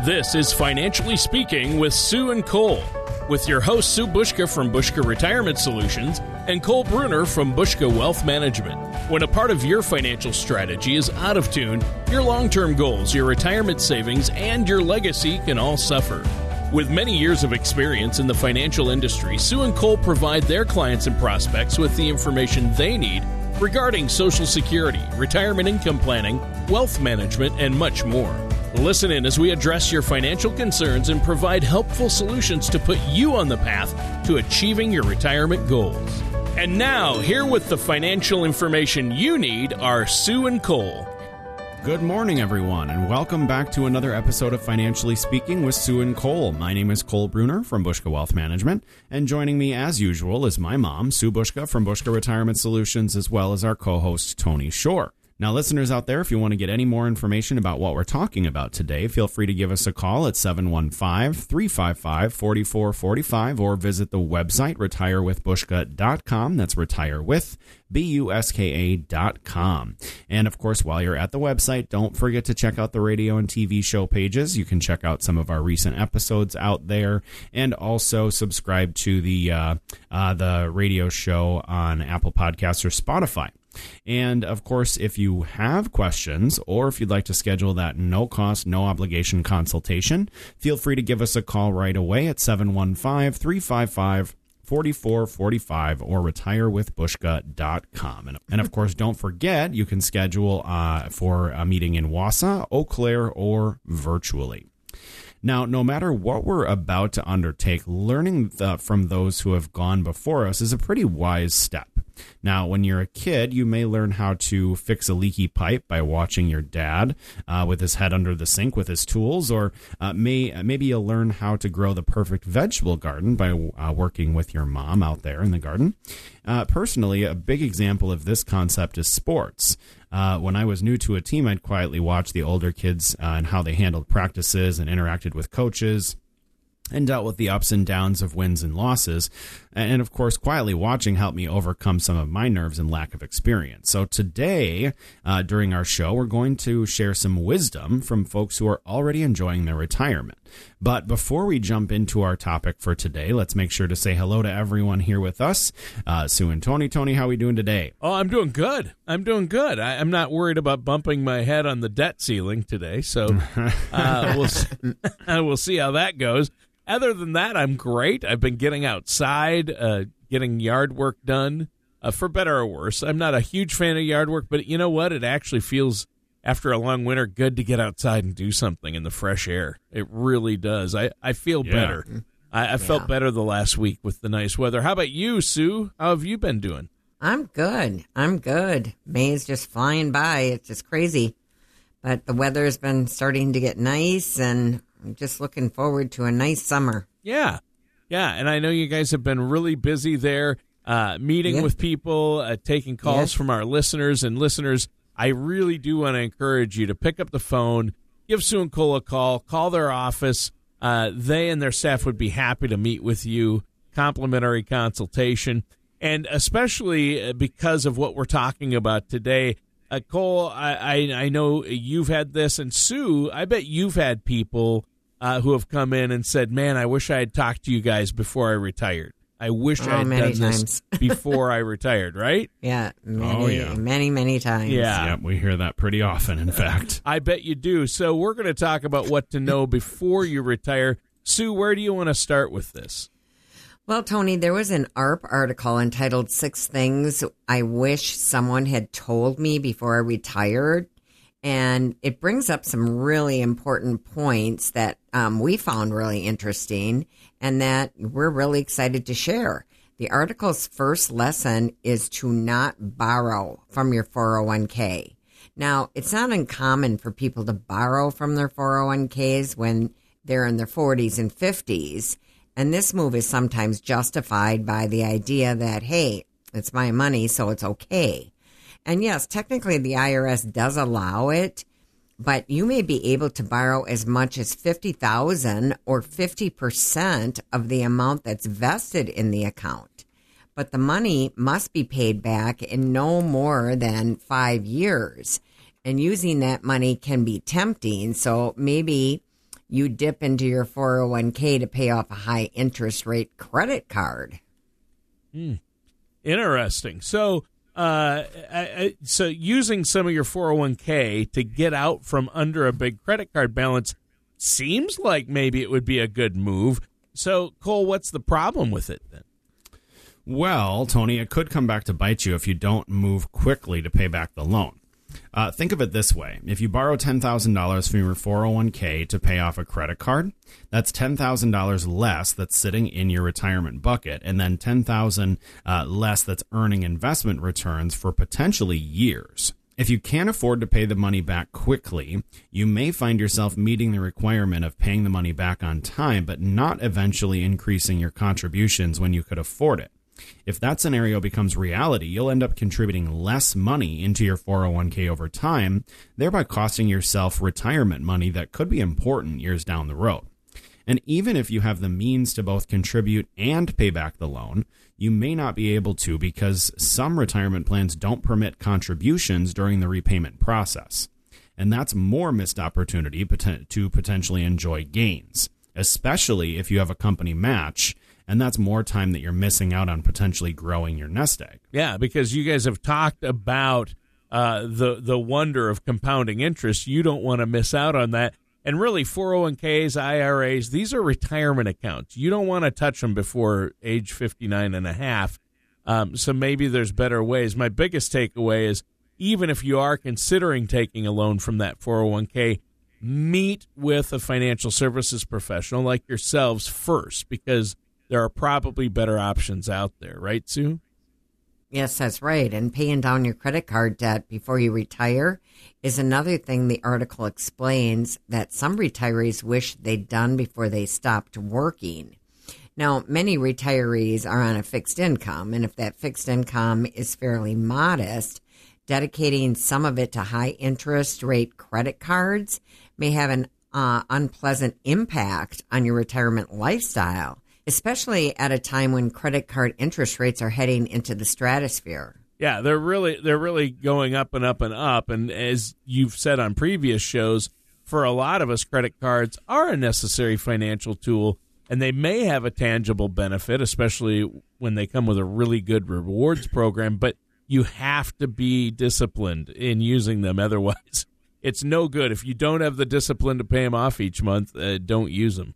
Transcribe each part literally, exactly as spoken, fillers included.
This is Financially Speaking with Sue and Cole, with your host Sue Bushka from Bushka Retirement Solutions and Cole Bruner from Bushka Wealth Management. When a part of your financial strategy is out of tune, your long-term goals, your retirement savings, and your legacy can all suffer. With many years of experience in the financial industry, Sue and Cole provide their clients and prospects with the information they need regarding Social Security, retirement income planning, wealth management, and much more. Listen in as we address your financial concerns and provide helpful solutions to put you on the path to achieving your retirement goals. And now, here with the financial information you need are Sue and Cole. Good morning, everyone, and welcome back to another episode of Financially Speaking with Sue and Cole. My name is Cole Bruner from Bushka Wealth Management, and joining me, as usual, is my mom, Sue Bushka from Bushka Retirement Solutions, as well as our co-host, Tony Shore. Now, listeners out there, if you want to get any more information about what we're talking about today, feel free to give us a call at seven one five, three five five, four four four five or visit the website retire with bushka dot com. That's retire with B U S K A dot com. And of course, while you're at the website, don't forget to check out the radio and T V show pages. You can check out some of our recent episodes out there, and also subscribe to the uh, uh, the radio show on Apple Podcasts or Spotify. And of course, if you have questions or if you'd like to schedule that no-cost, no-obligation consultation, feel free to give us a call right away at seven one five, three five five, four four four five or retire with bushka dot com. And, and of course, don't forget, you can schedule uh, for a meeting in Wausau, Eau Claire, or virtually. Now, no matter what we're about to undertake, learning the, from those who have gone before us is a pretty wise step. Now, when you're a kid, you may learn how to fix a leaky pipe by watching your dad uh, with his head under the sink with his tools, or uh, may maybe you'll learn how to grow the perfect vegetable garden by uh, working with your mom out there in the garden. Uh, personally, a big example of this concept is sports. Uh, when I was new to a team, I'd quietly watch the older kids uh, and how they handled practices and interacted with coaches and dealt with the ups and downs of wins and losses. And of course, quietly watching helped me overcome some of my nerves and lack of experience. So today, uh, during our show, we're going to share some wisdom from folks who are already enjoying their retirement. But before we jump into our topic for today, let's make sure to say hello to everyone here with us. Uh, Sue and Tony. Tony, how are we doing today? Oh, I'm doing good. I'm doing good. I, I'm not worried about bumping my head on the debt ceiling today. So uh, we'll, we'll see how that goes. Other than that, I'm great. I've been getting outside, uh, getting yard work done, uh, for better or worse. I'm not a huge fan of yard work, but you know what? It actually feels, after a long winter, good to get outside and do something in the fresh air. It really does. I, I feel yeah. better. I, I yeah. felt better the last week with the nice weather. How about you, Sue? How have you been doing? I'm good. I'm good. May's just flying by. It's just crazy. But the weather's been starting to get nice, and I'm just looking forward to a nice summer. Yeah. Yeah. And I know you guys have been really busy there, uh, meeting yeah. with people, uh, taking calls yeah. from our listeners. And listeners, I really do want to encourage you to pick up the phone, give Sue and Cole a call, call their office. Uh, they and their staff would be happy to meet with you, complimentary consultation. And especially because of what we're talking about today, Uh, Cole, I, I I know you've had this, and Sue, I bet you've had people uh, who have come in and said, man, I wish I had talked to you guys before I retired. I wish oh, I had many done times. this before I retired, right? Yeah, many, oh, yeah. many, many times. Yeah. yeah, we hear that pretty often, in fact. I bet you do. So we're going to talk about what to know before you retire. Sue, where do you want to start with this? Well, Tony, there was an A R P article entitled Six Things I Wish Someone Had Told Me Before I Retired. And it brings up some really important points that um, we found really interesting and that we're really excited to share. The article's first lesson is to not borrow from your four oh one k. Now, it's not uncommon for people to borrow from their four oh one k's when they're in their forties and fifties. And this move is sometimes justified by the idea that, hey, it's my money, so it's okay. And yes, technically the I R S does allow it, but you may be able to borrow as much as fifty thousand dollars or fifty percent of the amount that's vested in the account. But the money must be paid back in no more than five years. And using that money can be tempting, so maybe you dip into your four oh one k to pay off a high interest rate credit card. Hmm. Interesting. So, uh, I, I, so using some of your four oh one k to get out from under a big credit card balance seems like maybe it would be a good move. So, Cole, what's the problem with it then? Well, Tony, it could come back to bite you if you don't move quickly to pay back the loan. Uh, think of it this way. If you borrow ten thousand dollars from your four oh one k to pay off a credit card, that's ten thousand dollars less that's sitting in your retirement bucket, and then ten thousand dollars uh, less that's earning investment returns for potentially years. If you can't afford to pay the money back quickly, you may find yourself meeting the requirement of paying the money back on time, but not eventually increasing your contributions when you could afford it. If that scenario becomes reality, you'll end up contributing less money into your four oh one k over time, thereby costing yourself retirement money that could be important years down the road. And even if you have the means to both contribute and pay back the loan, you may not be able to because some retirement plans don't permit contributions during the repayment process. And that's more missed opportunity to potentially enjoy gains, especially if you have a company match. And that's more time that you're missing out on potentially growing your nest egg. Yeah, because you guys have talked about uh, the the wonder of compounding interest. You don't want to miss out on that. And really, four oh one k's, I R As, these are retirement accounts. You don't want to touch them before age fifty-nine and a half. Um, so maybe there's better ways. My biggest takeaway is even if you are considering taking a loan from that four oh one k, meet with a financial services professional like yourselves first, because there are probably better options out there, right, Sue? Yes, that's right. And paying down your credit card debt before you retire is another thing the article explains that some retirees wish they'd done before they stopped working. Now, many retirees are on a fixed income, and if that fixed income is fairly modest, dedicating some of it to high interest rate credit cards may have an uh, unpleasant impact on your retirement lifestyle, especially at a time when credit card interest rates are heading into the stratosphere. Yeah, they're really they're really going up and up and up. And as you've said on previous shows, for a lot of us, credit cards are a necessary financial tool, and they may have a tangible benefit, especially when they come with a really good rewards program. But you have to be disciplined in using them. Otherwise, it's no good. If you don't have the discipline to pay them off each month, uh, don't use them.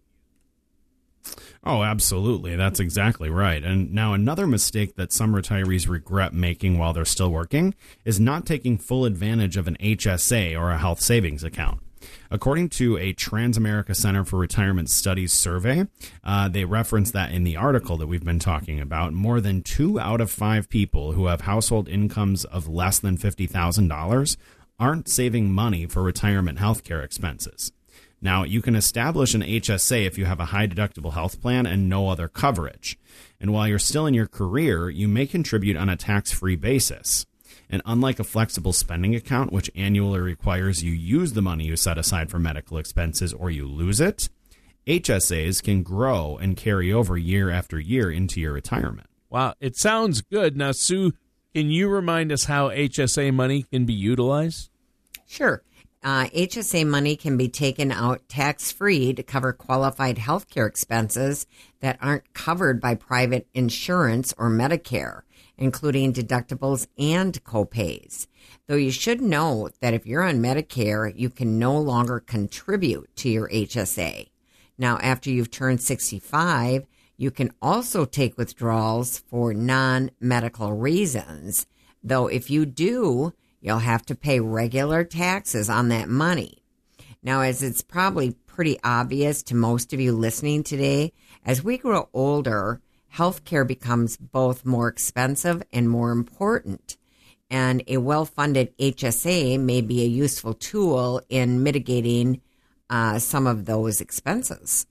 Oh, absolutely. That's exactly right. And now another mistake that some retirees regret making while they're still working is not taking full advantage of an H S A or a health savings account. According to a Transamerica Center for Retirement Studies survey, uh, they reference that in the article that we've been talking about, more than two out of five people who have household incomes of less than fifty thousand dollars aren't saving money for retirement health care expenses. Now, you can establish an H S A if you have a high deductible health plan and no other coverage. And while you're still in your career, you may contribute on a tax-free basis. And unlike a flexible spending account, which annually requires you use the money you set aside for medical expenses or you lose it, H S As can grow and carry over year after year into your retirement. Wow, it sounds good. Now, Sue, can you remind us how H S A money can be utilized? Sure. Uh, H S A money can be taken out tax-free to cover qualified health care expenses that aren't covered by private insurance or Medicare, including deductibles and copays. Though you should know that if you're on Medicare, you can no longer contribute to your H S A. Now, after you've turned sixty-five, you can also take withdrawals for non-medical reasons. Though if you do, you'll have to pay regular taxes on that money. Now, as it's probably pretty obvious to most of you listening today, as we grow older, healthcare becomes both more expensive and more important. And a well-funded H S A may be a useful tool in mitigating uh, some of those expenses.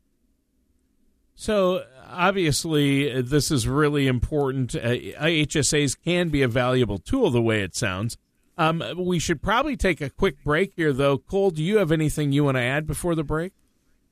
So, obviously, this is really important. Uh, H S As can be a valuable tool, the way it sounds. Um, we should probably take a quick break here, though. Cole, do you have anything you want to add before the break?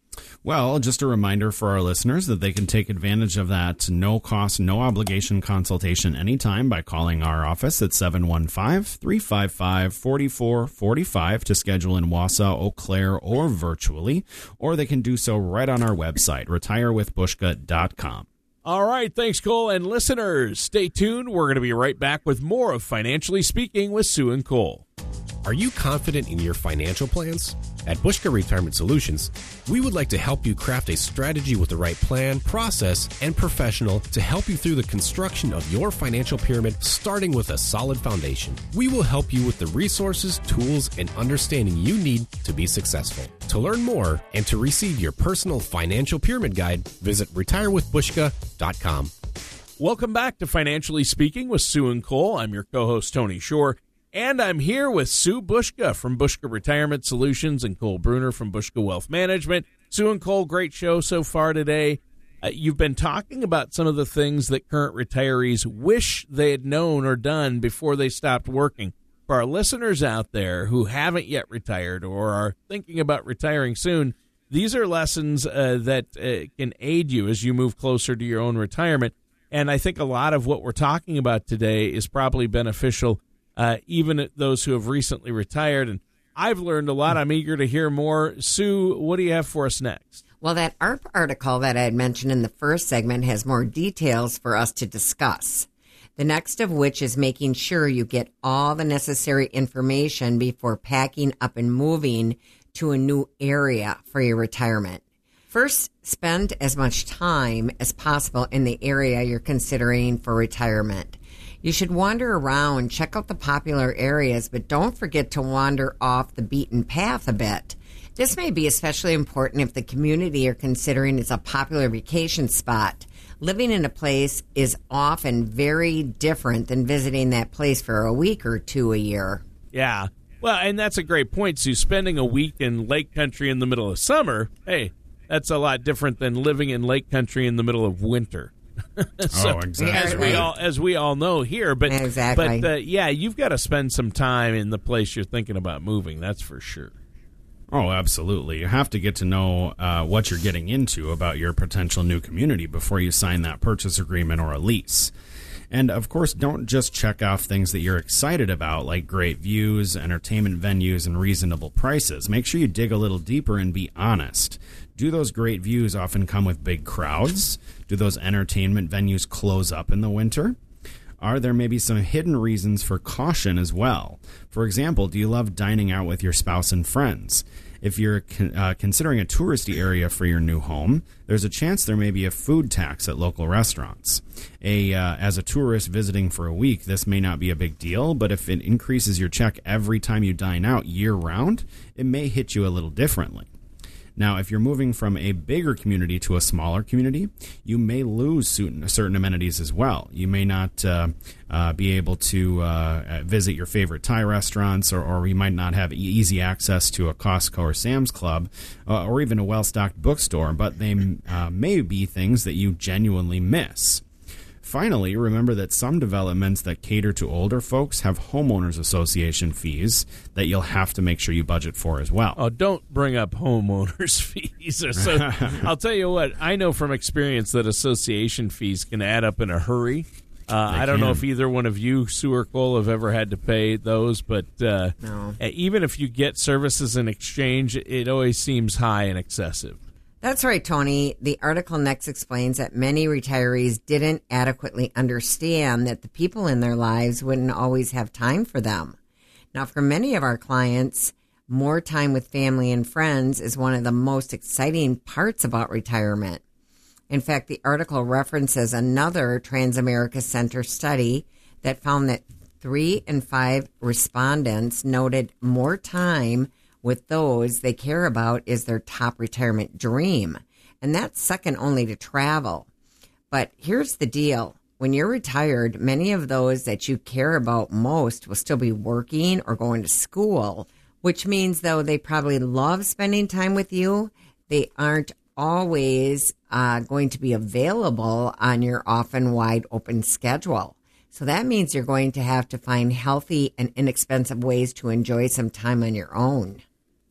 Well, just a reminder for our listeners that they can take advantage of that no-cost, no-obligation consultation anytime by calling our office at seven one five, three five five, four four four five to schedule in Wausau, Eau Claire, or virtually, or they can do so right on our website, retire with bushka dot com. All right, thanks, Cole. And listeners, stay tuned. We're going to be right back with more of Financially Speaking with Sue and Cole. Are you confident in your financial plans? At Bushka Retirement Solutions, we would like to help you craft a strategy with the right plan, process, and professional to help you through the construction of your financial pyramid, starting with a solid foundation. We will help you with the resources, tools, and understanding you need to be successful. To learn more and to receive your personal financial pyramid guide, visit retire with bushka dot com. Welcome back to Financially Speaking with Sue and Cole. I'm your co-host, Tony Shore. And I'm here with Sue Bushka from Bushka Retirement Solutions and Cole Bruner from Bushka Wealth Management. Sue and Cole, great show so far today. Uh, you've been talking about some of the things that current retirees wish they had known or done before they stopped working. For our listeners out there who haven't yet retired or are thinking about retiring soon, these are lessons uh, that uh, can aid you as you move closer to your own retirement. And I think a lot of what we're talking about today is probably beneficial Uh, even those who have recently retired. And I've learned a lot. I'm eager to hear more. Sue, what do you have for us next? Well, that A R P article that I had mentioned in the first segment has more details for us to discuss. The next of which is making sure you get all the necessary information before packing up and moving to a new area for your retirement. First, spend as much time as possible in the area you're considering for retirement. You should wander around, check out the popular areas, but don't forget to wander off the beaten path a bit. This may be especially important if the community you're considering is a popular vacation spot. Living in a place is often very different than visiting that place for a week or two a year. Yeah. Well, and that's a great point, Sue. Spending a week in lake country in the middle of summer, hey, that's a lot different than living in lake country in the middle of winter. so, oh, exactly. As we all as we all know here, but exactly. but uh, yeah, you've got to spend some time in the place you're thinking about moving. That's for sure. Oh, absolutely. You have to get to know uh, what you're getting into about your potential new community before you sign that purchase agreement or a lease. And, of course, don't just check off things that you're excited about, like great views, entertainment venues, and reasonable prices. Make sure you dig a little deeper and be honest. Do those great views often come with big crowds? Do those entertainment venues close up in the winter? Are there maybe some hidden reasons for caution as well? For example, do you love dining out with your spouse and friends? If you're uh, considering a touristy area for your new home, there's a chance there may be a food tax at local restaurants. A uh, as a tourist visiting for a week, this may not be a big deal, but if it increases your check every time you dine out year-round, it may hit you a little differently. Now, if you're moving from a bigger community to a smaller community, you may lose certain, certain amenities as well. You may not uh, uh, be able to uh, visit your favorite Thai restaurants, or, or you might not have easy access to a Costco or Sam's Club, uh, or even a well-stocked bookstore, but they uh, may be things that you genuinely miss. Finally, remember that some developments that cater to older folks have homeowners association fees that you'll have to make sure you budget for as well. Oh, don't bring up homeowners fees. So, I'll tell you what, I know from experience that association fees can add up in a hurry. Uh, I don't can. know if either one of you, Sue or Cole, have ever had to pay those, but uh, No. even if you get services in exchange, it always seems high and excessive. That's right, Tony. The article next explains that many retirees didn't adequately understand that the people in their lives wouldn't always have time for them. Now, for many of our clients, more time with family and friends is one of the most exciting parts about retirement. In fact, the article references another Transamerica Center study that found that three in five respondents noted more time with those they care about is their top retirement dream. And that's second only to travel. But here's the deal. When you're retired, many of those that you care about most will still be working or going to school, which means, though, they probably love spending time with you, they aren't always uh, going to be available on your often wide open schedule. So that means you're going to have to find healthy and inexpensive ways to enjoy some time on your own.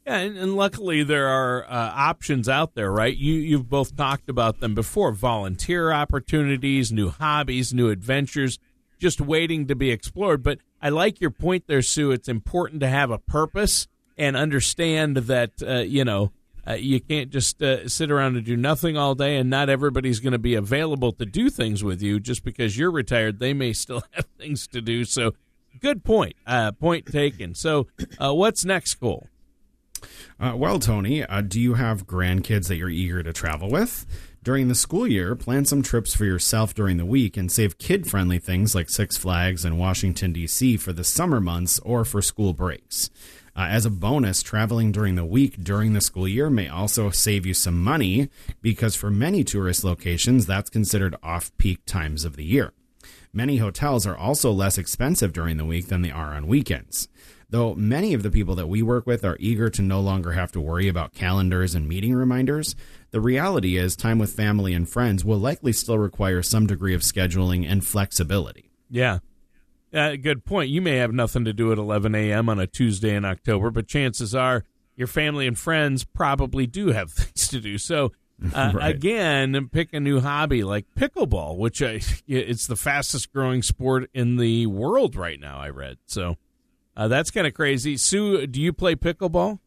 Yeah, and, and luckily there are uh, options out there, right? You, you've both talked about them before. Volunteer opportunities, new hobbies, new adventures, just waiting to be explored. But I like your point there, Sue. It's important to have a purpose and understand that, uh, you know, uh, you can't just uh, sit around and do nothing all day, and not everybody's going to be available to do things with you. Just because you're retired, they may still have things to do. So good point. Uh, point taken. So uh, what's next, Cole? Uh, well, Tony, uh, do you have grandkids that you're eager to travel with? During the school year, plan some trips for yourself during the week and save kid-friendly things like Six Flags and Washington, D C for the summer months or for school breaks. Uh, as a bonus, traveling during the week during the school year may also save you some money because for many tourist locations, that's considered off-peak times of the year. Many hotels are also less expensive during the week than they are on weekends. Though many of the people that we work with are eager to no longer have to worry about calendars and meeting reminders, the reality is time with family and friends will likely still require some degree of scheduling and flexibility. Yeah. Uh, good point. You may have nothing to do at eleven a.m. on a Tuesday in October, but chances are your family and friends probably do have things to do. So, uh, right. Again, pick a new hobby like pickleball, which I, it's the fastest growing sport in the world right now, I read. So uh, that's kind of crazy. Sue, do you play pickleball?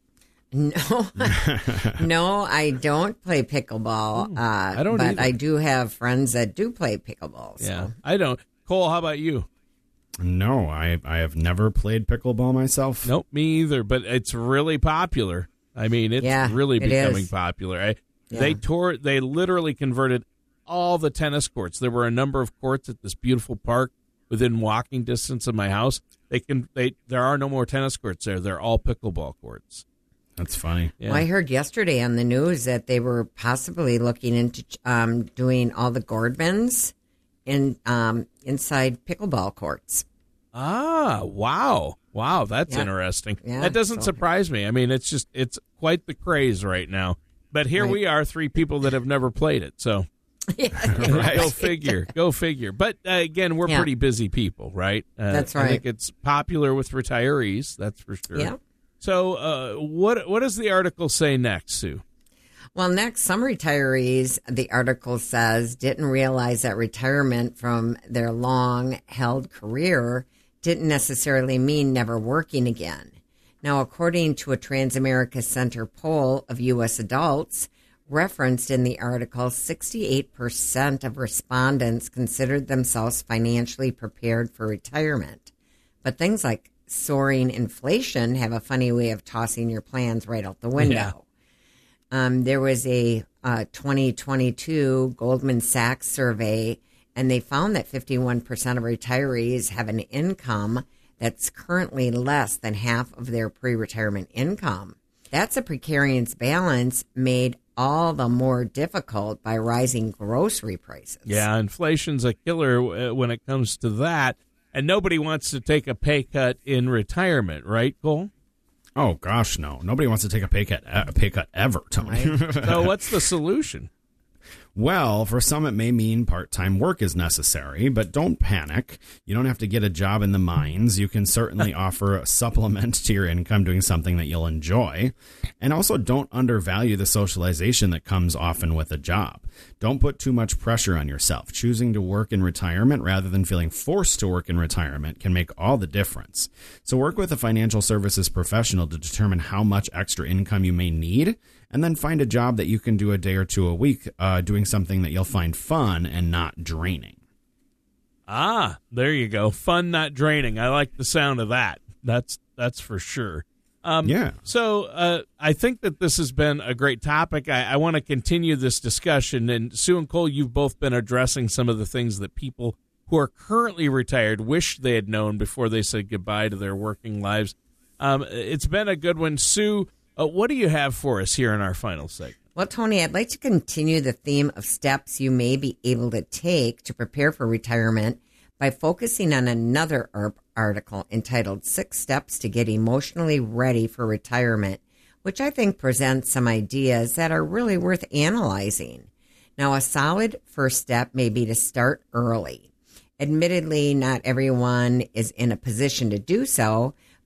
No, no, I don't play pickleball. Uh, I don't but either. I do have friends that do play pickleball. So. Yeah, I don't. Cole, how about you? No, I I have never played pickleball myself. Nope, me either. But it's really popular. I mean, it's yeah, really it becoming is. popular. I, Yeah. They tore. They literally converted all the tennis courts. There were a number of courts at this beautiful park within walking distance of my house. They can. They there are no more tennis courts there. They're all pickleball courts. That's funny. Yeah. Well, I heard yesterday on the news that they were possibly looking into um, doing all the Gordmans in um, inside pickleball courts. Ah, wow. Wow, that's Yeah. interesting. Yeah, that doesn't so- surprise me. I mean, it's just, it's quite the craze right now. But here Right. we are, three people that have never played it. So Right. go figure. Go figure. But uh, again, we're Yeah. pretty busy people, right? Uh, That's I right. think it's popular with retirees, that's for sure. Yeah. So uh, what what does the article say next, Sue? Well, next, some retirees, the article says, didn't realize that retirement from their long-held career didn't necessarily mean never working again. Now, according to a Transamerica Center poll of U S adults referenced in the article, sixty-eight percent of respondents considered themselves financially prepared for retirement. But things like soaring inflation have a funny way of tossing your plans right out the window. Yeah. Um, there was a uh, twenty twenty-two Goldman Sachs survey, and they found that fifty-one percent of retirees have an income that's currently less than half of their pre-retirement income. That's a precarious balance made all the more difficult by rising grocery prices. Yeah, inflation's a killer uh, when it comes to that. And nobody wants to take a pay cut in retirement, right, Cole? Oh gosh, no. Nobody wants to take a pay cut a pay cut ever, Tony. So what's the solution? Well, for some, it may mean part-time work is necessary, but don't panic. You don't have to get a job in the mines. You can certainly offer a supplement to your income doing something that you'll enjoy. And also don't undervalue the socialization that comes often with a job. Don't put too much pressure on yourself. Choosing to work in retirement rather than feeling forced to work in retirement can make all the difference. So work with a financial services professional to determine how much extra income you may need, and then find a job that you can do a day or two a week uh, doing something that you'll find fun and not draining. Ah, there you go. Fun, not draining. I like the sound of that. That's that's for sure. Um, Yeah. So uh, I think that this has been a great topic. I, I want to continue this discussion. And Sue and Cole, you've both been addressing some of the things that people who are currently retired wish they had known before they said goodbye to their working lives. Um, it's been a good one. Sue, uh, what do you have for us here in our final segment? Well, Tony, I'd like to continue the theme of steps you may be able to take to prepare for retirement by focusing on another ar- article entitled Six Steps to Get Emotionally Ready for Retirement, which I think presents some ideas that are really worth analyzing. Now, a solid first step may be to start early. Admittedly, not everyone is in a position to do so,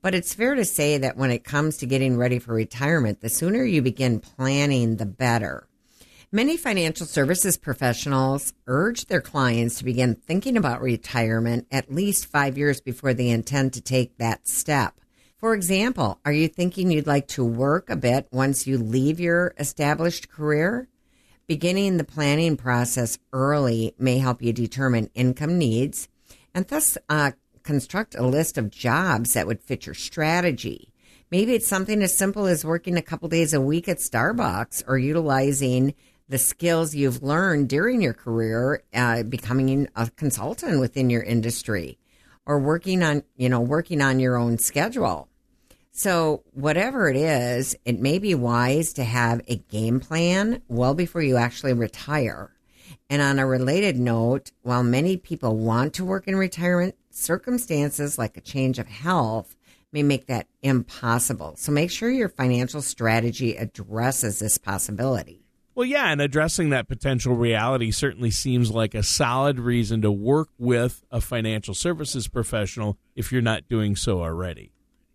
But it's fair to say that when it comes to getting ready for retirement, the sooner you begin planning, the better. Many financial services professionals urge their clients to begin thinking about retirement at least five years before they intend to take that step. For example, are you thinking you'd like to work a bit once you leave your established career? Beginning the planning process early may help you determine income needs and thus uh, construct a list of jobs that would fit your strategy. Maybe it's something as simple as working a couple days a week at Starbucks or utilizing the skills you've learned during your career, uh, becoming a consultant within your industry, or working on, you know, working on your own schedule. So whatever it is, it may be wise to have a game plan well before you actually retire. And on a related note, while many people want to work in retirement, circumstances like a change of health may make that impossible. So make sure your financial strategy addresses this possibility. Well, yeah, and addressing that potential reality certainly seems like a solid reason to work with a financial services professional if you're not doing so already.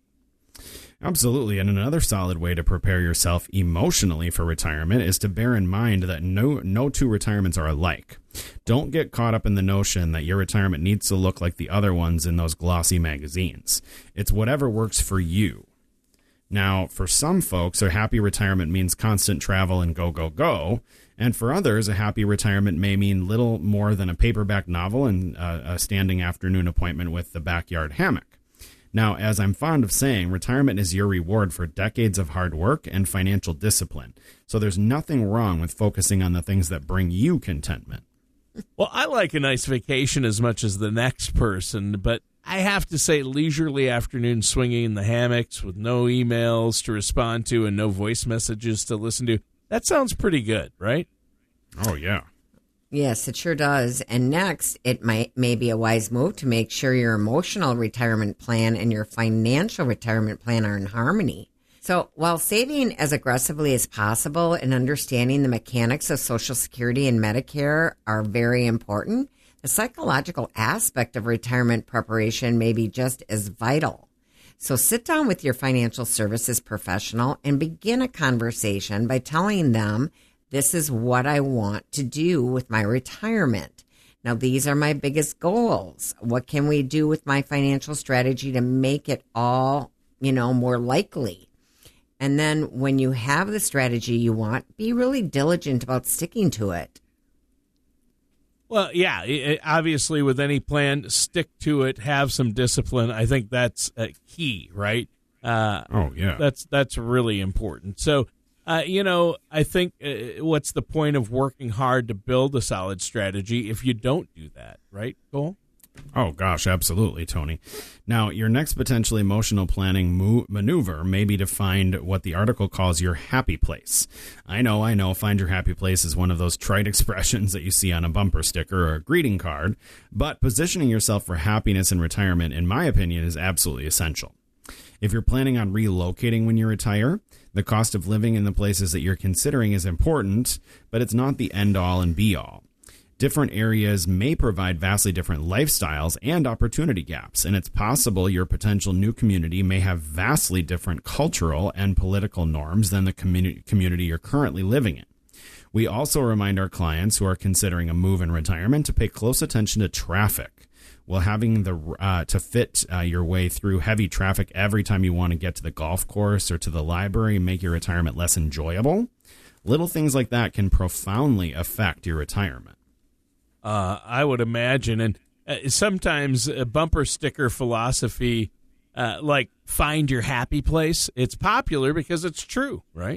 Absolutely. And another solid way to prepare yourself emotionally for retirement is to bear in mind that no no two retirements are alike. Don't get caught up in the notion that your retirement needs to look like the other ones in those glossy magazines. It's whatever works for you. Now, for some folks, a happy retirement means constant travel and go, go, go. And for others, a happy retirement may mean little more than a paperback novel and uh, a standing afternoon appointment with the backyard hammock. Now, as I'm fond of saying, retirement is your reward for decades of hard work and financial discipline. So there's nothing wrong with focusing on the things that bring you contentment. Well, I like a nice vacation as much as the next person, but I have to say leisurely afternoon swinging in the hammocks with no emails to respond to and no voice messages to listen to, that sounds pretty good, right? Oh, yeah. Yes, it sure does. And next, it might may be a wise move to make sure your emotional retirement plan and your financial retirement plan are in harmony. So while saving as aggressively as possible and understanding the mechanics of Social Security and Medicare are very important, the psychological aspect of retirement preparation may be just as vital. So sit down with your financial services professional and begin a conversation by telling them, this is what I want to do with my retirement. Now, these are my biggest goals. What can we do with my financial strategy to make it all, you know, more likely? And then when you have the strategy you want, be really diligent about sticking to it. Well, yeah, it, obviously with any plan, stick to it, have some discipline. I think that's uh, key, right? Uh, oh, yeah. That's, that's really important. So, Uh, you know, I think uh, what's the point of working hard to build a solid strategy if you don't do that, right, Cole? Oh, gosh, absolutely, Tony. Now, your next potentially emotional planning mo- maneuver may be to find what the article calls your happy place. I know, I know, find your happy place is one of those trite expressions that you see on a bumper sticker or a greeting card, but positioning yourself for happiness in retirement, in my opinion, is absolutely essential. If you're planning on relocating when you retire, the cost of living in the places that you're considering is important, but it's not the end-all and be-all. Different areas may provide vastly different lifestyles and opportunity gaps, and it's possible your potential new community may have vastly different cultural and political norms than the communi- community you're currently living in. We also remind our clients who are considering a move in retirement to pay close attention to traffic. Well, having the uh, to fit uh, your way through heavy traffic every time you want to get to the golf course or to the library and make your retirement less enjoyable, little things like that can profoundly affect your retirement. Uh, I would imagine, and uh, sometimes a bumper sticker philosophy, uh, like find your happy place, it's popular because it's true, right?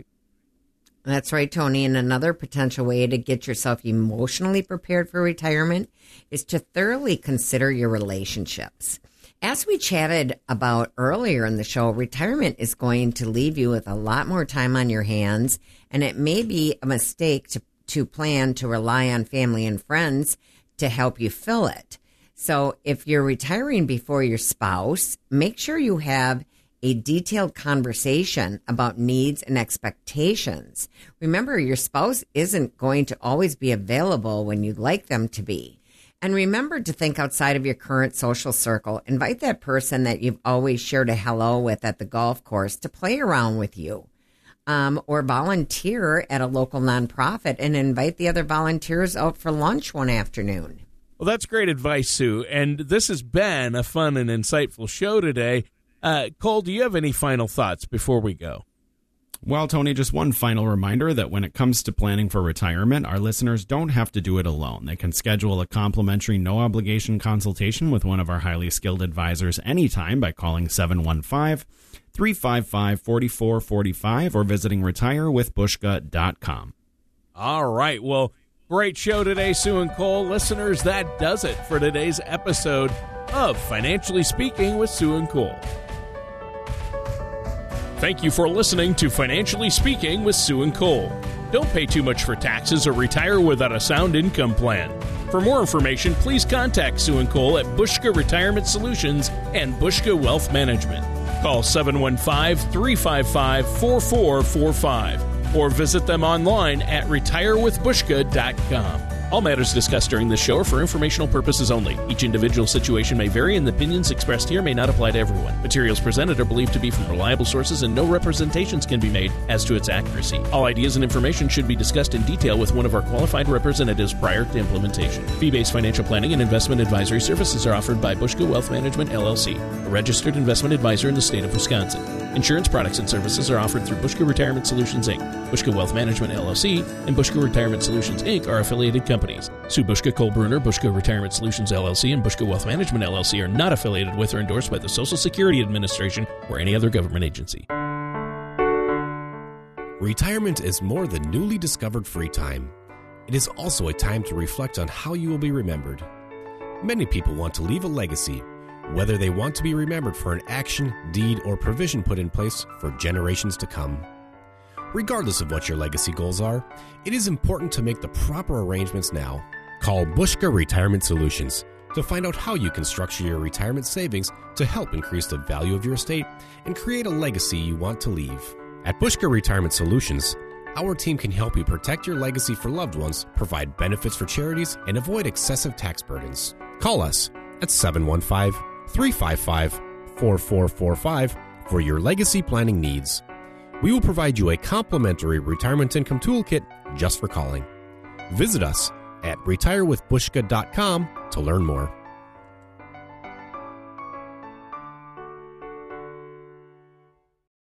That's right, Tony. And another potential way to get yourself emotionally prepared for retirement is to thoroughly consider your relationships. As we chatted about earlier in the show, retirement is going to leave you with a lot more time on your hands, and it may be a mistake to, to plan to rely on family and friends to help you fill it. So if you're retiring before your spouse, make sure you have a detailed conversation about needs and expectations. Remember, your spouse isn't going to always be available when you'd like them to be. And remember to think outside of your current social circle. Invite that person that you've always shared a hello with at the golf course to play around with you. Um, or volunteer at a local nonprofit and invite the other volunteers out for lunch one afternoon. Well, that's great advice, Sue. And this has been a fun and insightful show today. Uh, Cole, do you have any final thoughts before we go? Well, Tony, just one final reminder that when it comes to planning for retirement, our listeners don't have to do it alone. They can schedule a complimentary, no-obligation consultation with one of our highly skilled advisors anytime by calling seven one five, three five five, four four four five or visiting retire with bushka dot com. All right. Well, great show today, Sue and Cole. Listeners, that does it for today's episode of Financially Speaking with Sue and Cole. Thank you for listening to Financially Speaking with Sue and Cole. Don't pay too much for taxes or retire without a sound income plan. For more information, please contact Sue and Cole at Bushka Retirement Solutions and Bushka Wealth Management. Call seven one five, three five five, four four four five or visit them online at retire with bushka dot com. All matters discussed during this show are for informational purposes only. Each individual situation may vary, and the opinions expressed here may not apply to everyone. Materials presented are believed to be from reliable sources, and no representations can be made as to its accuracy. All ideas and information should be discussed in detail with one of our qualified representatives prior to implementation. Fee-based financial planning and investment advisory services are offered by Bushka Wealth Management, L L C, a registered investment advisor in the state of Wisconsin. Insurance products and services are offered through Bushka Retirement Solutions, Incorporated. Bushka Wealth Management, L L C, and Bushka Retirement Solutions, Incorporated are affiliated companies. Companies. Sue Bushka, Cole Bruner, Bushka Retirement Solutions, L L C, and Bushka Wealth Management, L L C are not affiliated with or endorsed by the Social Security Administration or any other government agency. Retirement is more than newly discovered free time. It is also a time to reflect on how you will be remembered. Many people want to leave a legacy, whether they want to be remembered for an action, deed, or provision put in place for generations to come. Regardless of what your legacy goals are, it is important to make the proper arrangements now. Call Bushka Retirement Solutions to find out how you can structure your retirement savings to help increase the value of your estate and create a legacy you want to leave. At Bushka Retirement Solutions, our team can help you protect your legacy for loved ones, provide benefits for charities, and avoid excessive tax burdens. Call us at seven one five, three five five, four four four five for your legacy planning needs. We will provide you a complimentary retirement income toolkit just for calling. Visit us at retire with bushka dot com to learn more.